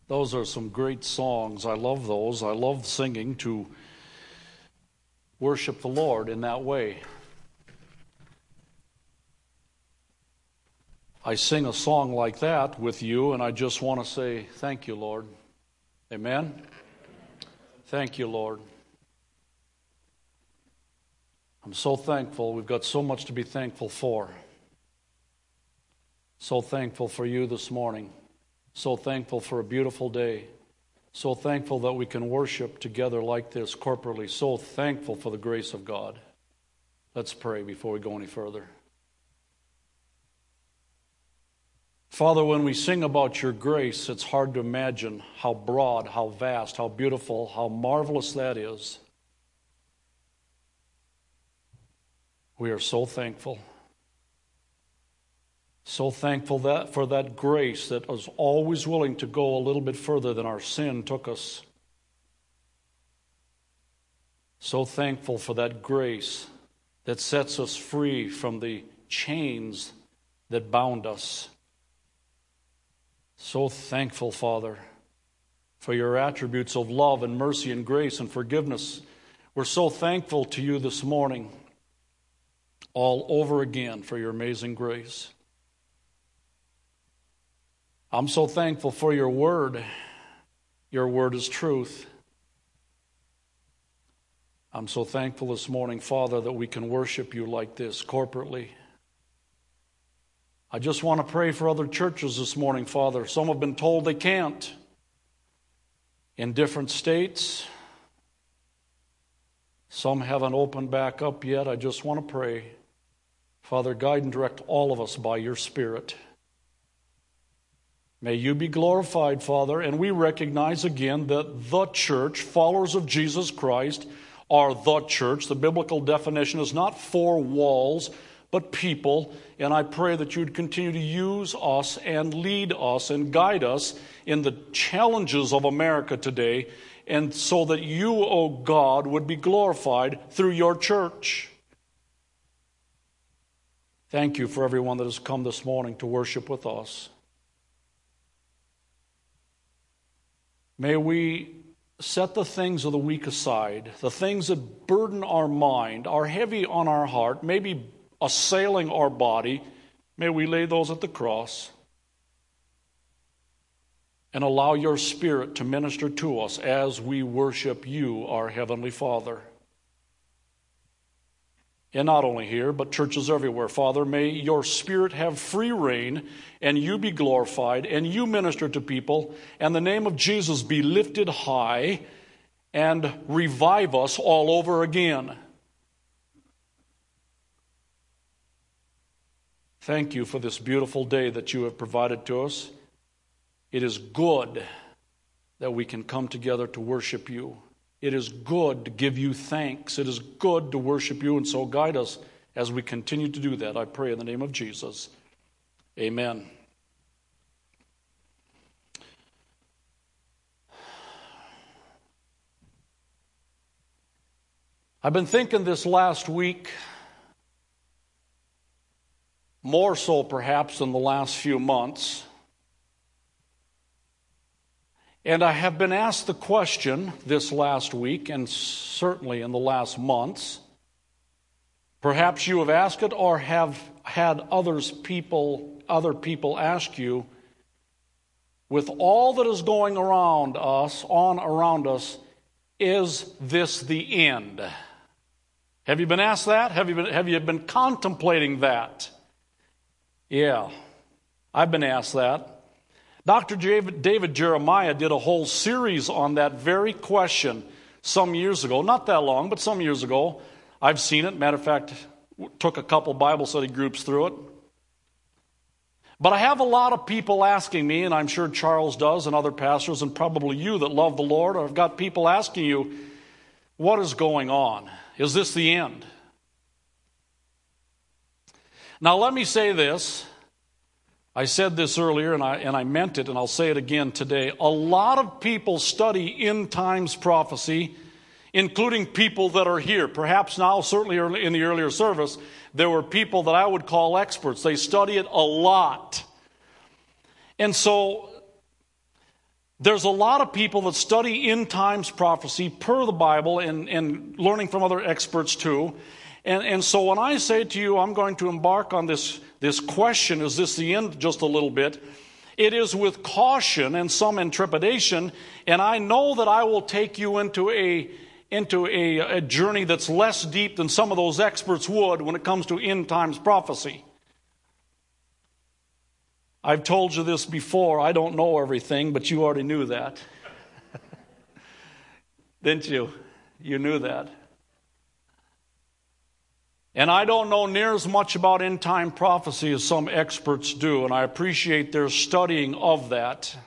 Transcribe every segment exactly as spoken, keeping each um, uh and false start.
Those are some great songs. I love those. I love singing to worship the Lord in that way. I sing a song like that with you, and I just want to say thank you, Lord. Amen? Thank you, Lord. I'm so thankful. We've got so much to be thankful for. So thankful for you this morning. So thankful for a beautiful day. So thankful that we can worship together like this corporately. So thankful for the grace of God. Let's pray before we go any further. Father, when we sing about your grace, it's hard to imagine how broad, how vast, how beautiful, how marvelous that is. We are so thankful. So thankful that for that grace that was always willing to go a little bit further than our sin took us. So thankful for that grace that sets us free from the chains that bound us. So thankful, Father, for your attributes of love and mercy and grace and forgiveness. We're so thankful to you this morning, all over again, for your amazing grace. I'm so thankful for your word. Your word is truth. I'm so thankful this morning, Father, that we can worship you like this corporately. I just want to pray for other churches this morning, Father. Some have been told they can't in different states. Some haven't opened back up yet. I just want to pray. Father, guide and direct all of us by your Spirit. May you be glorified, Father, and we recognize again that the church, followers of Jesus Christ, are the church. The biblical definition is not four walls, but people, and I pray that you would continue to use us and lead us and guide us in the challenges of America today, and so that you, O God, would be glorified through your church. Thank you for everyone that has come this morning to worship with us. May we set the things of the week aside, the things that burden our mind, are heavy on our heart, maybe assailing our body. May we lay those at the cross and allow your Spirit to minister to us as we worship you, our Heavenly Father. And not only here, but churches everywhere. Father, may your Spirit have free reign, and you be glorified, and you minister to people, and the name of Jesus be lifted high, and revive us all over again. Thank you for this beautiful day that you have provided to us. It is good that we can come together to worship you. It is good to give you thanks. It is good to worship you, and so guide us as we continue to do that. I pray in the name of Jesus. Amen. I've been thinking this last week, more so perhaps than the last few months, and I have been asked the question this last week, and certainly in the last months. Perhaps you have asked it, or have had others people, other people ask you, with all that is going around us, on around us, is this the end? Have you been asked that? Have you been, have you been contemplating that? Yeah, I've been asked that. Doctor David Jeremiah did a whole series on that very question some years ago. Not that long, but some years ago. I've seen it. Matter of fact, took a couple Bible study groups through it. But I have a lot of people asking me, and I'm sure Charles does, and other pastors, and probably you that love the Lord, I've got people asking you, what is going on? Is this the end? Now let me say this. I said this earlier, and I, and I meant it, and I'll say it again today. A lot of people study end times prophecy, including people that are here. Perhaps now, certainly early, in the earlier service, there were people that I would call experts. They study it a lot. And so There's a lot of people that study end times prophecy per the Bible and, and learning from other experts too. And, and so when I say to you, I'm going to embark on this, this question, is this the end, just a little bit, it is with caution and some intrepidation, and I know that I will take you into a into a, a journey that's less deep than some of those experts would when it comes to end times prophecy. I've told you this before, I don't know everything, but you already knew that. Didn't you? You knew that. And I don't know near as much about end time prophecy as some experts do, and I appreciate their studying of that.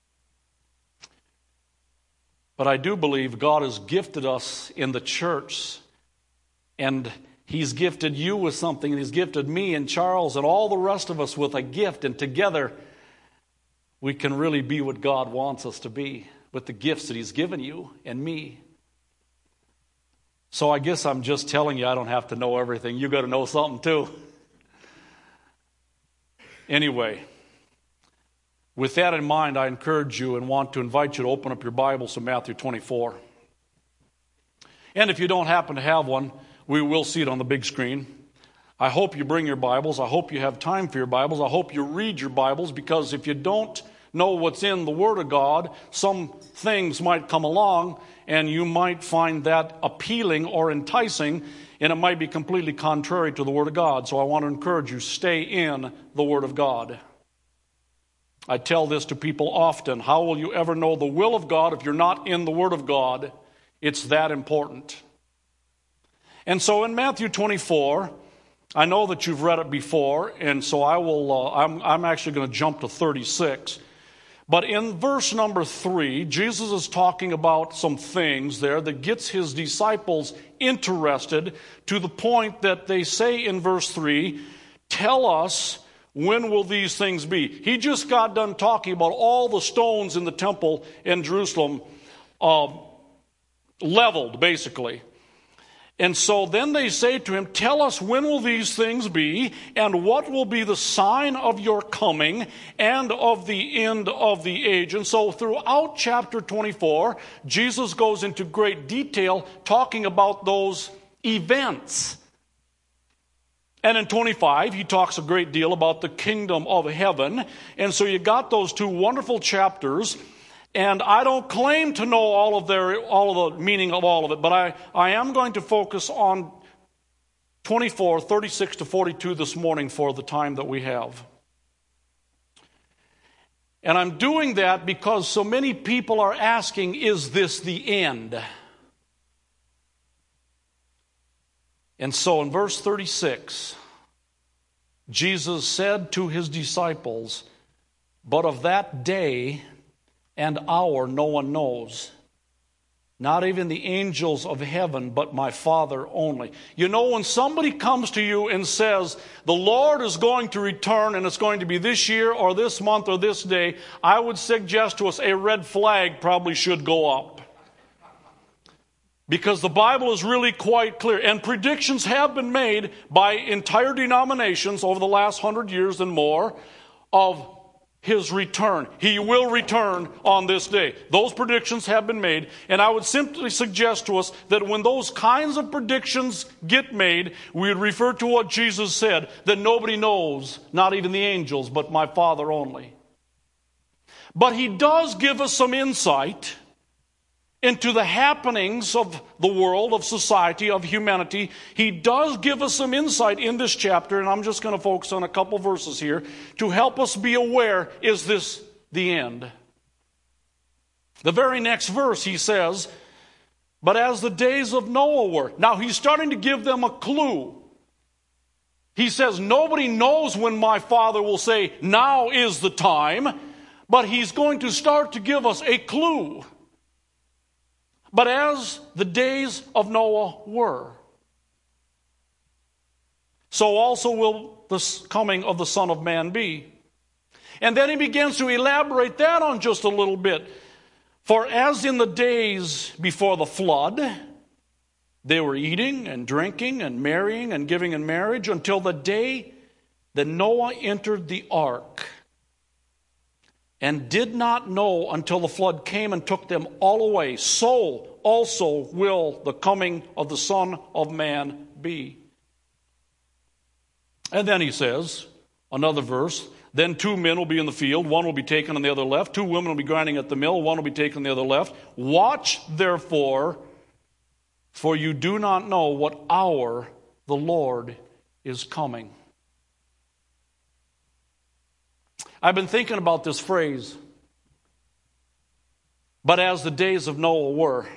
But I do believe God has gifted us in the church, and He's gifted you with something, and He's gifted me and Charles and all the rest of us with a gift, and together we can really be what God wants us to be with the gifts that He's given you and me. So I guess I'm just telling you I don't have to know everything. You got to know something too. Anyway, with that in mind, I encourage you and want to invite you to open up your Bibles to Matthew twenty-four. And if you don't happen to have one, we will see it on the big screen. I hope you bring your Bibles. I hope you have time for your Bibles. I hope you read your Bibles, because if you don't know what's in the Word of God, some things might come along and you might find that appealing or enticing, and it might be completely contrary to the Word of God. So I want to encourage you, stay in the Word of God. I tell this to people often. How will you ever know the will of God if you're not in the Word of God? It's that important. And so in Matthew twenty-four, I know that you've read it before, and so I will. Uh, I'm, I'm actually going to jump to thirty-six. But in verse number three, Jesus is talking about some things there that gets His disciples interested to the point that they say in verse three, "Tell us, when will these things be?" He just got done talking about all the stones in the temple in Jerusalem uh, leveled, basically. And so then they say to Him, "Tell us, when will these things be, and what will be the sign of your coming and of the end of the age?" And so throughout chapter twenty-four, Jesus goes into great detail talking about those events. And in twenty-five, He talks a great deal about the kingdom of heaven. And so you got those two wonderful chapters. And I don't claim to know all of their, all of the meaning of all of it, but I, I am going to focus on twenty-four, thirty-six to forty-two this morning for the time that we have. And I'm doing that because so many people are asking, is this the end? And so in verse thirty-six, Jesus said to His disciples, "But of that day and hour no one knows, not even the angels of heaven, but my Father only." You know, when somebody comes to you and says, the Lord is going to return and it's going to be this year or this month or this day, I would suggest to us a red flag probably should go up. Because the Bible is really quite clear. And predictions have been made by entire denominations over the last hundred years and more of His return. He will return on this day. Those predictions have been made. And I would simply suggest to us that when those kinds of predictions get made, we would refer to what Jesus said, that nobody knows, not even the angels, but my Father only. But He does give us some insight into the happenings of the world, of society, of humanity. He does give us some insight in this chapter, and I'm just going to focus on a couple verses here to help us be aware, is this the end? The very next verse He says, "But as the days of Noah were." Now He's starting to give them a clue. He says, nobody knows when my Father will say, now is the time, but He's going to start to give us a clue. "But as the days of Noah were, so also will the coming of the Son of Man be." And then He begins to elaborate that on just a little bit. "For as in the days before the flood, they were eating and drinking and marrying and giving in marriage until the day that Noah entered the ark. and did not know until the flood came and took them all away. So also will the coming of the Son of Man be. And then he says, another verse, then two men will be in the field, one will be taken on the other left, two women will be grinding at the mill, one will be taken on the other left. Watch therefore, for you do not know what hour the Lord is coming. I've been thinking about this phrase, but as the days of Noah were.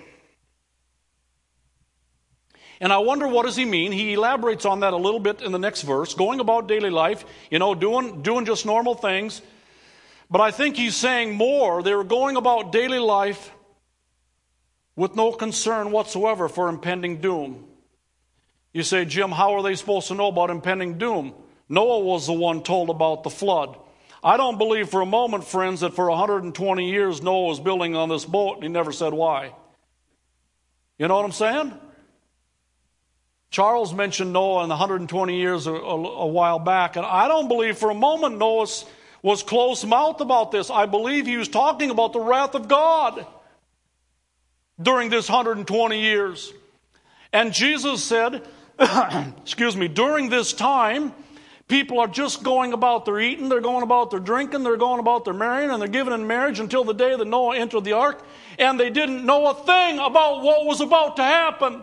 And I wonder, what does he mean? He elaborates on that a little bit in the next verse, going about daily life, you know, doing, doing just normal things. But I think he's saying more. They were going about daily life with no concern whatsoever for impending doom. You say, Jim, how are they supposed to know about impending doom? Noah was the one told about the flood. I don't believe for a moment, friends, that for one hundred twenty years Noah was building on this boat and he never said why. You know what I'm saying? Charles mentioned Noah in the one hundred twenty years a, a, a while back, and I don't believe for a moment Noah was close-mouthed about this. I believe he was talking about the wrath of God during this one hundred twenty years. And Jesus said, excuse me, during this time, people are just going about their eating, they're going about their drinking, they're going about their marrying, and they're giving in marriage until the day that Noah entered the ark, and they didn't know a thing about what was about to happen.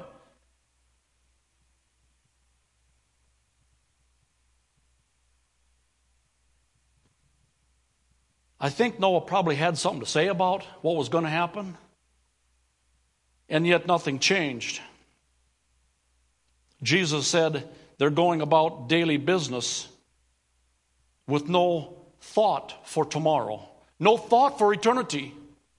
I think Noah probably had something to say about what was going to happen, and yet nothing changed. Jesus said they're going about daily business with no thought for tomorrow, no thought for eternity.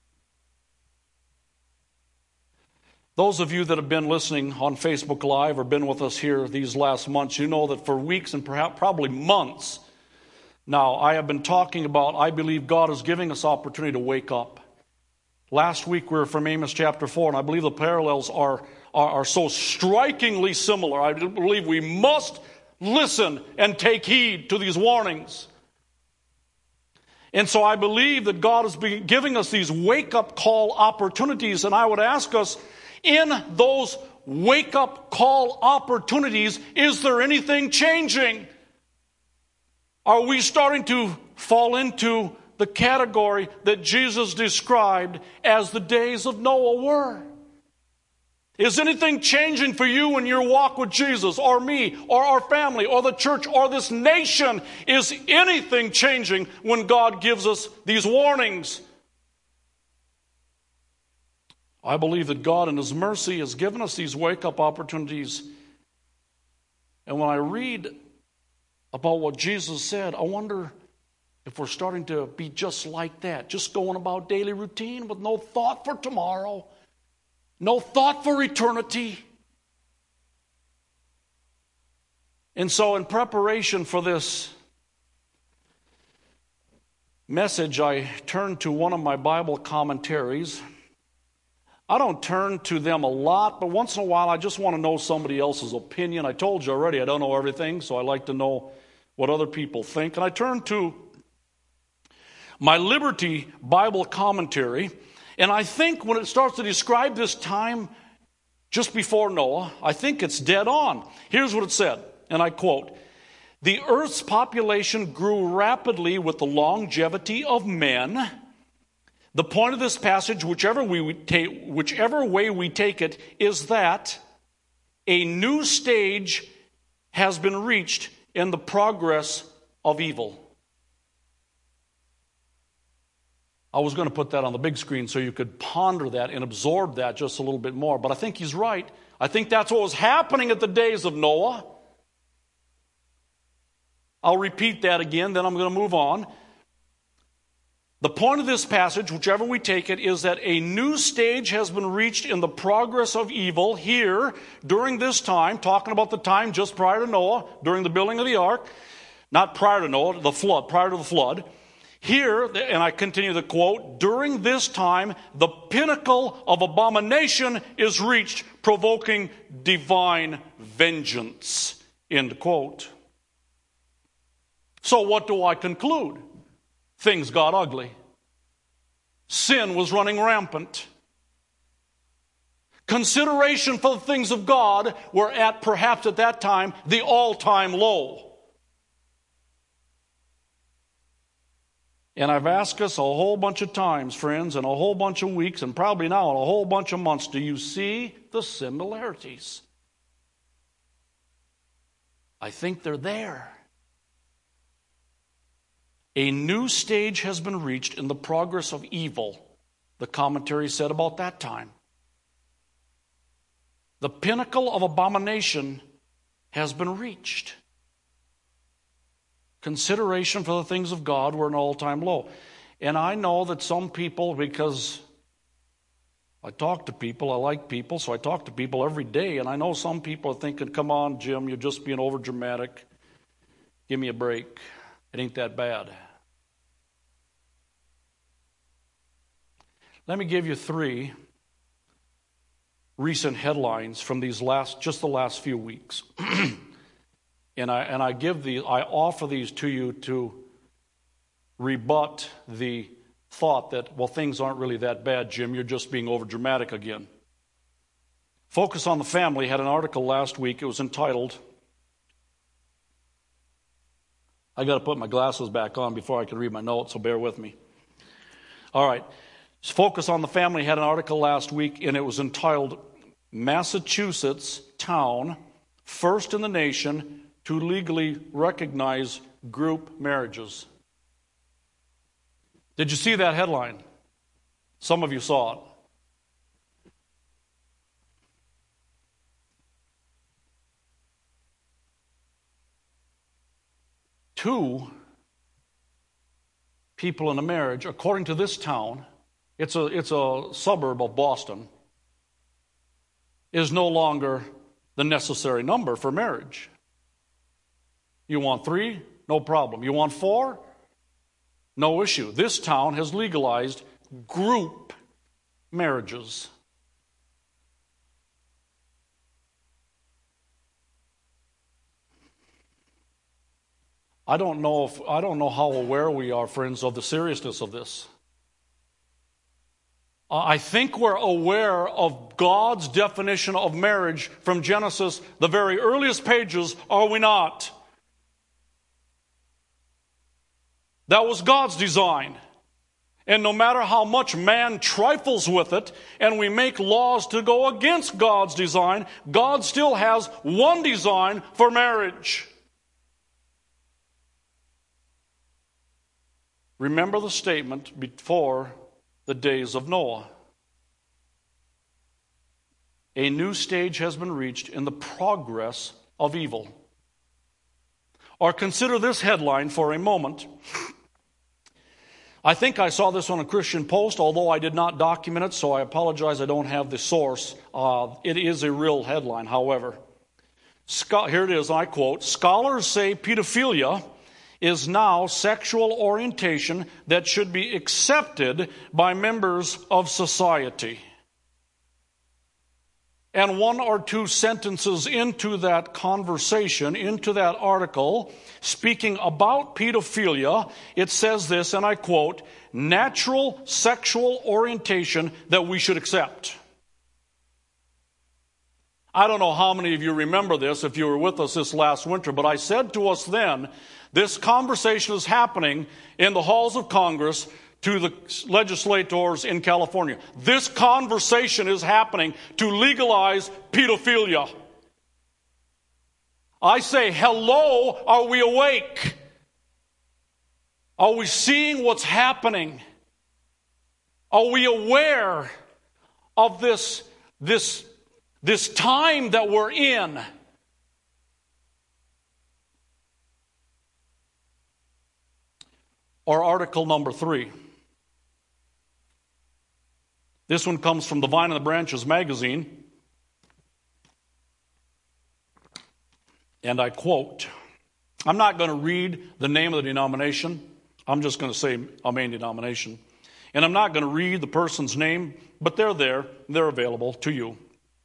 Those of you that have been listening on Facebook Live or been with us here these last months, you know that for weeks and perhaps probably months now, I have been talking about, I believe God is giving us opportunity to wake up. Last week we were from Amos chapter four, and I believe the parallels are, are, are so strikingly similar. I believe we must listen and take heed to these warnings. And so I believe that God is giving us these wake-up call opportunities, and I would ask us, in those wake-up call opportunities, is there anything changing? Are we starting to fall into the category that Jesus described as the days of Noah were? Is anything changing for you in your walk with Jesus, or me, or our family, or the church, or this nation? Is anything changing when God gives us these warnings? I believe that God in His mercy has given us these wake-up opportunities. And when I read about what Jesus said, I wonder if we're starting to be just like that, just going about daily routine with no thought for tomorrow, no thought for eternity. And so in preparation for this message, I turned to one of my Bible commentaries. I don't turn to them a lot, but once in a while I just want to know somebody else's opinion. I told you already I don't know everything, so I like to know what other people think. And I turned to my Liberty Bible commentary, and I think when it starts to describe this time just before Noah, I think it's dead on. Here's what it said, and I quote, "The earth's population grew rapidly with the longevity of men. The point of this passage, whichever, we take, whichever way we take it, is that a new stage has been reached in the progress of evil." I was going to put that on the big screen so you could ponder that and absorb that just a little bit more, but I think he's right. I think that's what was happening at the days of Noah. I'll repeat that again, then I'm going to move on. The point of this passage, whichever we take it, is that a new stage has been reached in the progress of evil here during this time, talking about the time just prior to Noah, during the building of the ark, not prior to Noah, the flood, prior to the flood. Here, and I continue the quote, "During this time, the pinnacle of abomination is reached, provoking divine vengeance." End quote. So what do I conclude? Things got ugly. Sin was running rampant. Consideration for the things of God were at, perhaps at that time, the all-time low. And I've asked us a whole bunch of times, friends, and a whole bunch of weeks, and probably now in a whole bunch of months, do you see the similarities? I think they're there. A new stage has been reached in the progress of evil, the commentary said about that time. The pinnacle of abomination has been reached. Consideration for the things of God were an all-time low. And I know that some people, because I talk to people, I like people, so I talk to people every day, and I know some people are thinking, come on, Jim, you're just being overdramatic. Give me a break. It ain't that bad. Let me give you three recent headlines from these last, just the last few weeks. And I and I give the I offer these to you to rebut the thought that, well, things aren't really that bad, Jim. You're just being overdramatic again. Focus on the Family had an article last week. It was entitled, I got to put my glasses back on before I can read my notes, so bear with me. All right. Focus on the Family had an article last week, and it was entitled, Massachusetts Town, First in the Nation to Legally Recognize Group Marriages. Did you see that headline? Some of you saw it. Two people in a marriage, according to this town, it's a, it's a suburb of Boston, is no longer the necessary number for marriage. You want three? No problem. You want four? No issue. This town has legalized group marriages. I don't know if I don't know how aware we are, friends, of the seriousness of this. I think we're aware of God's definition of marriage from Genesis, the very earliest pages, are we not? That was God's design. And no matter how much man trifles with it, and we make laws to go against God's design, God still has one design for marriage. Remember the statement before the days of Noah. A new stage has been reached in the progress of evil. Or consider this headline for a moment. I think I saw this on a Christian Post, although I did not document it, so I apologize I don't have the source. Uh, it is a real headline, however. Scho- here it is, I quote, "Scholars say pedophilia is now sexual orientation that should be accepted by members of society." And one or two sentences into that conversation, into that article, speaking about pedophilia, it says this, and I quote, "Natural sexual orientation that we should accept." I don't know how many of you remember this if you were with us this last winter, but I said to us then, this conversation is happening in the halls of Congress to the legislators in California. This conversation is happening to legalize pedophilia. I say, hello, are we awake? Are we seeing what's happening? Are we aware of this, this, this time that we're in? Or article number three. This one comes from the Vine and the Branches magazine. And I quote, I'm not going to read the name of the denomination. I'm just going to say a main denomination. And I'm not going to read the person's name, but they're there. They're available to you.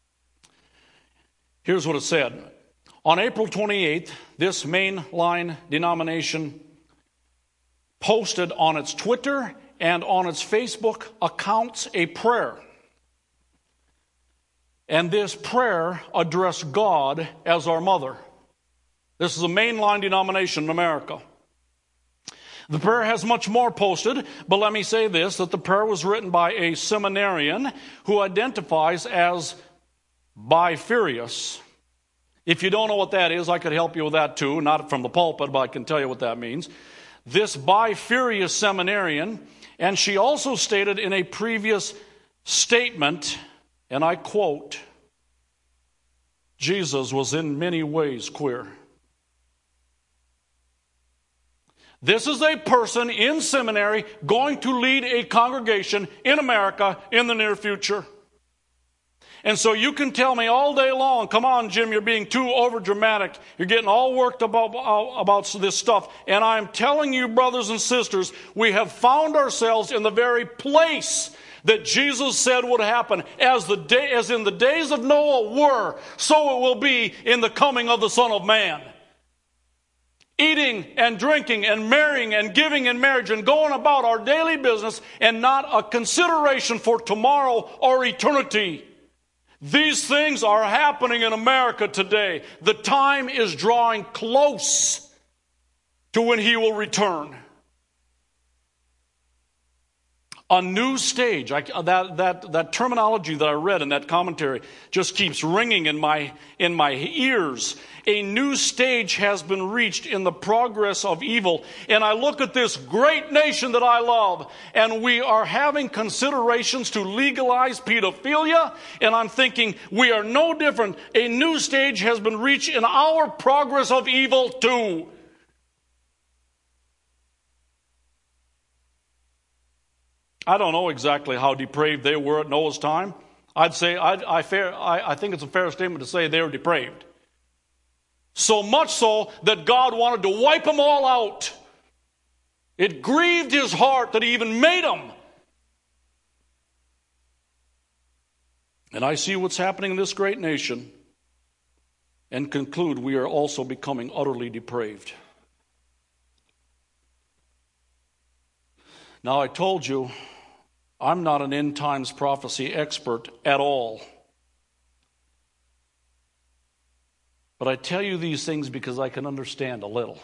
Here's what it said. On April twenty-eighth, this mainline denomination posted on its Twitter and on its Facebook accounts a prayer. And this prayer addressed God as our mother. This is a mainline denomination in America. The prayer has much more posted, but let me say this, that the prayer was written by a seminarian who identifies as bifurious. If you don't know what that is, I could help you with that too, not from the pulpit, but I can tell you what that means. This bifurious seminarian, and she also stated in a previous statement, and I quote, Jesus was in many ways queer. This is a person in seminary going to lead a congregation in America in the near future. And so you can tell me all day long, come on, Jim, you're being too overdramatic. You're getting all worked about, about this stuff. And I'm telling you, brothers and sisters, we have found ourselves in the very place that Jesus said would happen. As, the day, as in the days of Noah were, so it will be in the coming of the Son of Man. Eating and drinking and marrying and giving in marriage and going about our daily business and not a consideration for tomorrow or eternity. These things are happening in America today. The time is drawing close to when He will return. A new stage, I, that, that, that terminology that I read in that commentary just keeps ringing in my, in my ears. A new stage has been reached in the progress of evil. And I look at this great nation that I love, and we are having considerations to legalize pedophilia, and I'm thinking we are no different. A new stage has been reached in our progress of evil too. I don't know exactly how depraved they were at Noah's time. I'd say, I, I, fair, I, I think it's a fair statement to say they were depraved. So much so that God wanted to wipe them all out. It grieved His heart that He even made them. And I see what's happening in this great nation and conclude we are also becoming utterly depraved. Now, I told you, I'm not an end times prophecy expert at all. But I tell you these things because I can understand a little.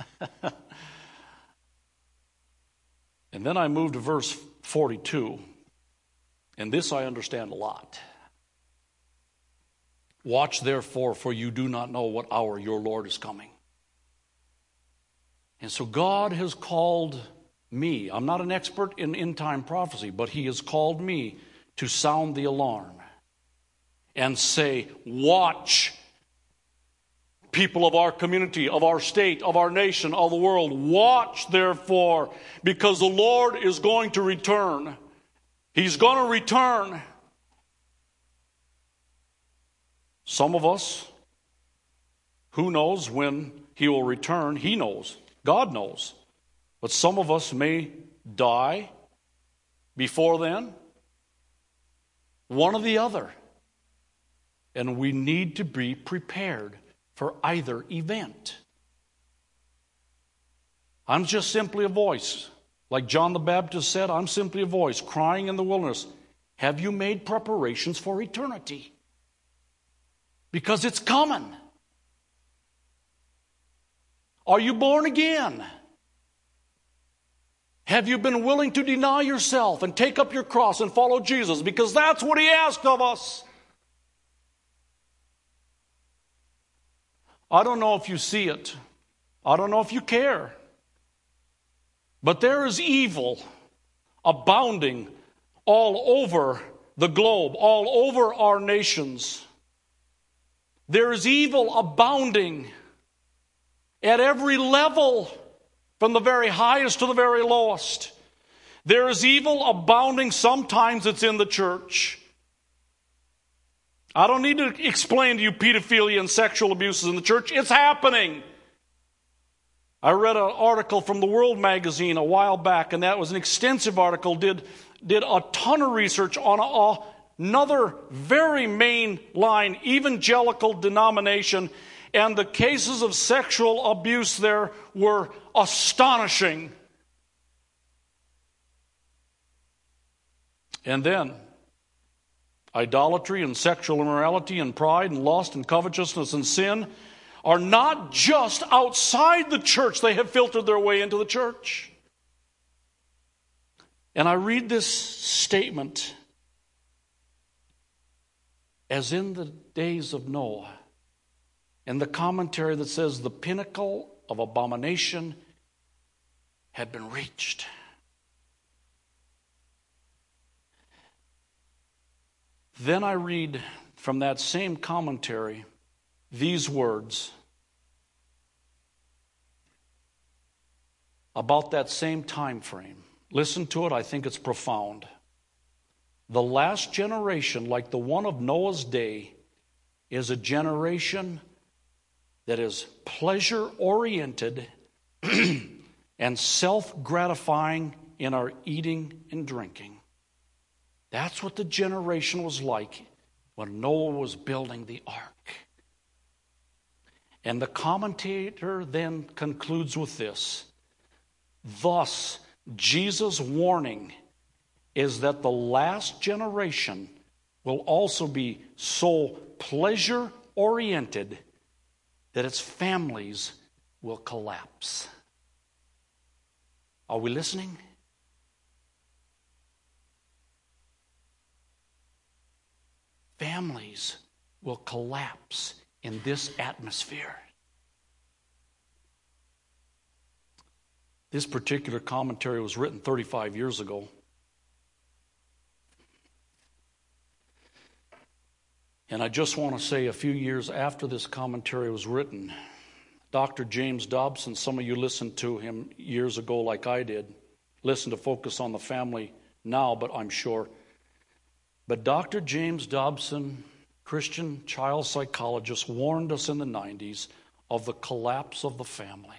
And then I move to verse forty-two. And this I understand a lot. Watch therefore, for you do not know what hour your Lord is coming. And so God has called me. I'm not an expert in end-time prophecy, but He has called me to sound the alarm and say, watch, people of our community, of our state, of our nation, of the world. Watch, therefore, because the Lord is going to return. He's going to return. Some of us, who knows when He will return? He knows. God knows. But some of us may die before then. One or the other. And we need to be prepared for either event. I'm just simply a voice. Like John the Baptist said, I'm simply a voice crying in the wilderness. Have you made preparations for eternity? Because it's coming. Are you born again? Have you been willing to deny yourself and take up your cross and follow Jesus? Because that's what He asked of us. I don't know if you see it. I don't know if you care. But there is evil abounding all over the globe, all over our nations. There is evil abounding at every level, from the very highest to the very lowest. There is evil abounding. Sometimes it's in the church. I don't need to explain to you pedophilia and sexual abuses in the church. It's happening. I read an article from the World magazine a while back, and that was an extensive article, did, did a ton of research on a, another very mainline evangelical denomination, and the cases of sexual abuse there were astonishing. And then, idolatry and sexual immorality and pride and lust and covetousness and sin are not just outside the church. They have filtered their way into the church. And I read this statement as in the days of Noah, and the commentary that says the pinnacle of abomination had been reached. Then I read from that same commentary these words about that same time frame. Listen to it, I think it's profound. The last generation, like the one of Noah's day, is a generation that is pleasure-oriented and self-gratifying in our eating and drinking. That's what the generation was like when Noah was building the ark. And the commentator then concludes with this. Thus, Jesus' warning is that the last generation will also be so pleasure-oriented that its families will collapse. Are we listening? Families will collapse in this atmosphere. This particular commentary was written thirty-five years ago. And I just want to say a few years after this commentary was written, Doctor James Dobson, some of you listened to him years ago like I did, listen to Focus on the Family now, but I'm sure. But Doctor James Dobson, Christian child psychologist, warned us in the nineties of the collapse of the family.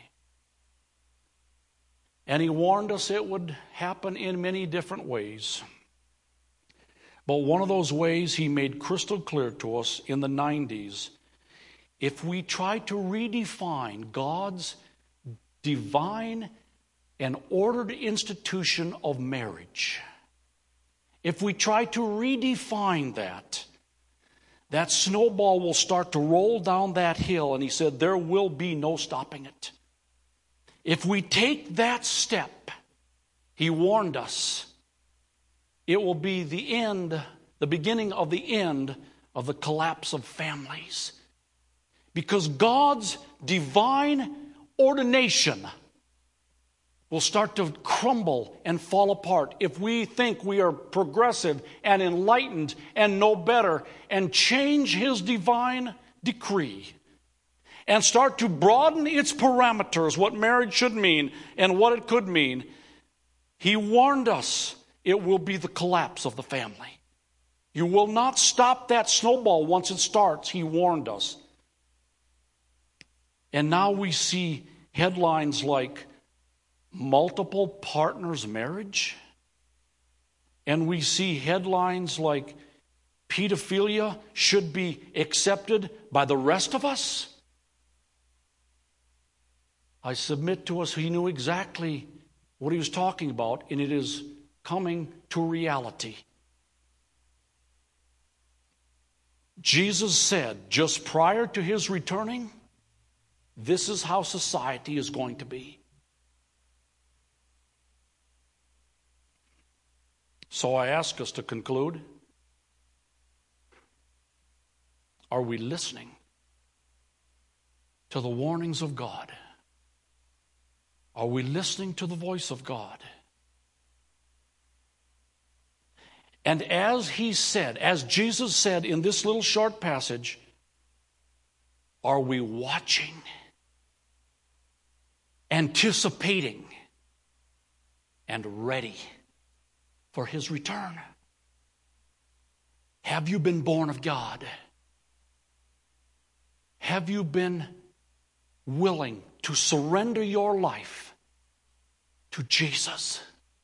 And he warned us it would happen in many different ways. But one of those ways he made crystal clear to us in the nineties, if we try to redefine God's divine and ordered institution of marriage, if we try to redefine that, that snowball will start to roll down that hill, and he said there will be no stopping it. If we take that step, he warned us, it will be the end, the beginning of the end of the collapse of families. Because God's divine ordination will start to crumble and fall apart if we think we are progressive and enlightened and know better and change his divine decree and start to broaden its parameters, what marriage should mean and what it could mean. He warned us it will be the collapse of the family. You will not stop that snowball once it starts, he warned us. And now we see headlines like multiple partners marriage, and we see headlines like pedophilia should be accepted by the rest of us. I submit to us he knew exactly what he was talking about, and it is coming to reality. Jesus said just prior to his returning, this is how society is going to be. So I ask us to conclude, are we listening to the warnings of God? Are we listening to the voice of God? And as he said, as Jesus said in this little short passage, are we watching, anticipating, and ready for his return? Have you been born of God? Have you been willing to surrender your life to Jesus?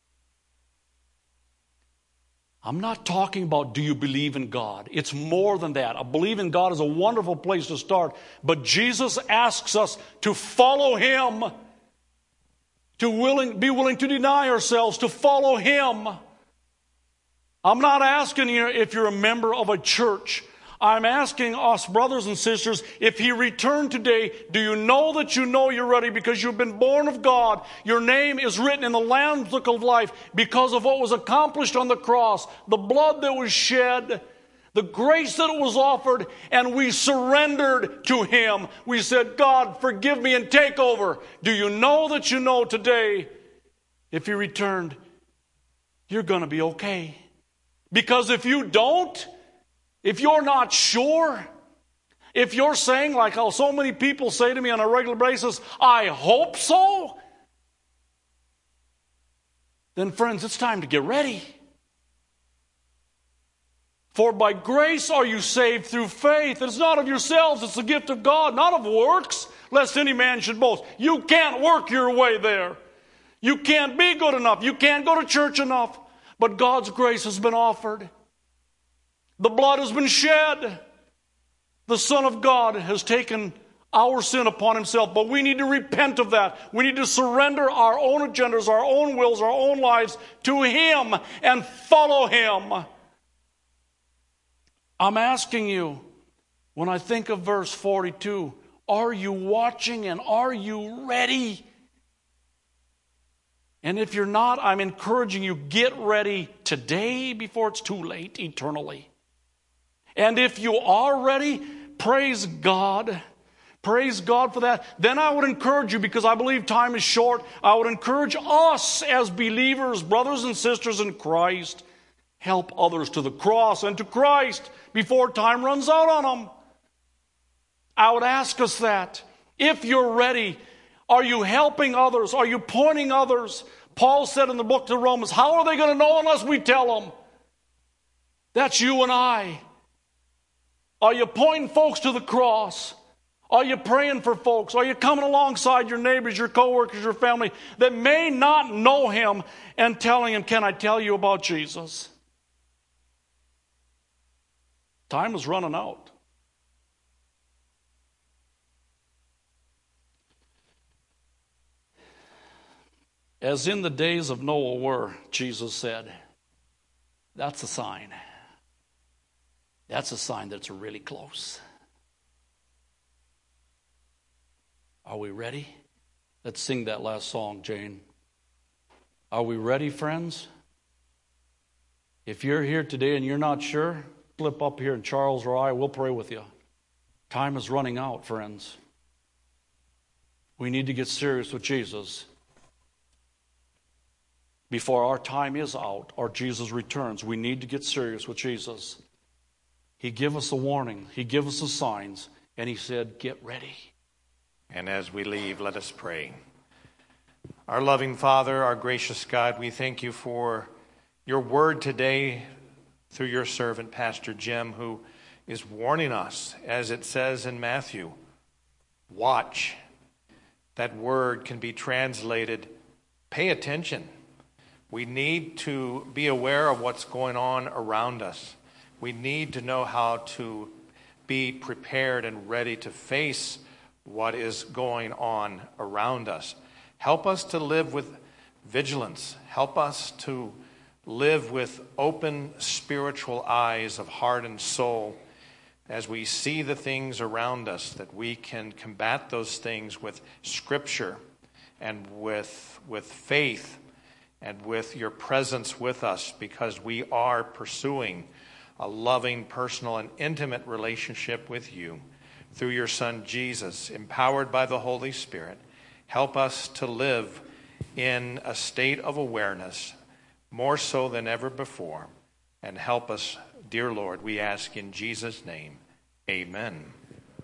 I'm not talking about do you believe in God. It's more than that. I believe in God is a wonderful place to start. But Jesus asks us to follow him, to willing, be willing to deny ourselves, to follow him. I'm not asking you if you're a member of a church. I'm asking us, brothers and sisters, if he returned today, do you know that you know you're ready because you've been born of God? Your name is written in the Lamb's Book of Life because of what was accomplished on the cross, the blood that was shed, the grace that was offered, and we surrendered to him. We said, God, forgive me and take over. Do you know that you know today, if he returned, you're going to be okay? Because if you don't, if you're not sure, if you're saying, like how so many people say to me on a regular basis, I hope so, then friends, it's time to get ready. For by grace are you saved through faith. It's not of yourselves, it's the gift of God, not of works, lest any man should boast. You can't work your way there. You can't be good enough. You can't go to church enough. But God's grace has been offered. The blood has been shed. The Son of God has taken our sin upon himself. But we need to repent of that. We need to surrender our own agendas, our own wills, our own lives to him and follow him. I'm asking you, when I think of verse forty-two, are you watching and are you ready? And if you're not, I'm encouraging you, get ready today before it's too late eternally. And if you are ready, praise God. Praise God for that. Then I would encourage you, because I believe time is short, I would encourage us as believers, brothers and sisters in Christ, help others to the cross and to Christ before time runs out on them. I would ask us that. If you're ready, are you helping others? Are you pointing others? Paul said in the book to Romans, how are they going to know unless we tell them? That's you and I. Are you pointing folks to the cross? Are you praying for folks? Are you coming alongside your neighbors, your coworkers, your family that may not know him and telling him, can I tell you about Jesus? Time is running out. As in the days of Noah were, Jesus said, that's a sign. That's a sign that it's really close. Are we ready? Let's sing that last song, Jane. Are we ready, friends? If you're here today and you're not sure, slip up here and Charles or I will pray with you. Time is running out, friends. We need to get serious with Jesus before our time is out or Jesus returns. We need to get serious with Jesus. He gave us a warning. He gave us the signs. And he said, get ready. And as we leave, let us pray. Our loving Father, our gracious God, we thank you for your word today through your servant, Pastor Jim, who is warning us, as it says in Matthew, watch. That word can be translated, pay attention. We need to be aware of what's going on around us. We need to know how to be prepared and ready to face what is going on around us. Help us to live with vigilance. Help us to live with open spiritual eyes of heart and soul as we see the things around us, that we can combat those things with Scripture and with, with faith and with your presence with us, because we are pursuing a loving, personal, and intimate relationship with you through your Son, Jesus, empowered by the Holy Spirit. Help us to live in a state of awareness, more so than ever before. And help us, dear Lord, we ask in Jesus' name. Amen.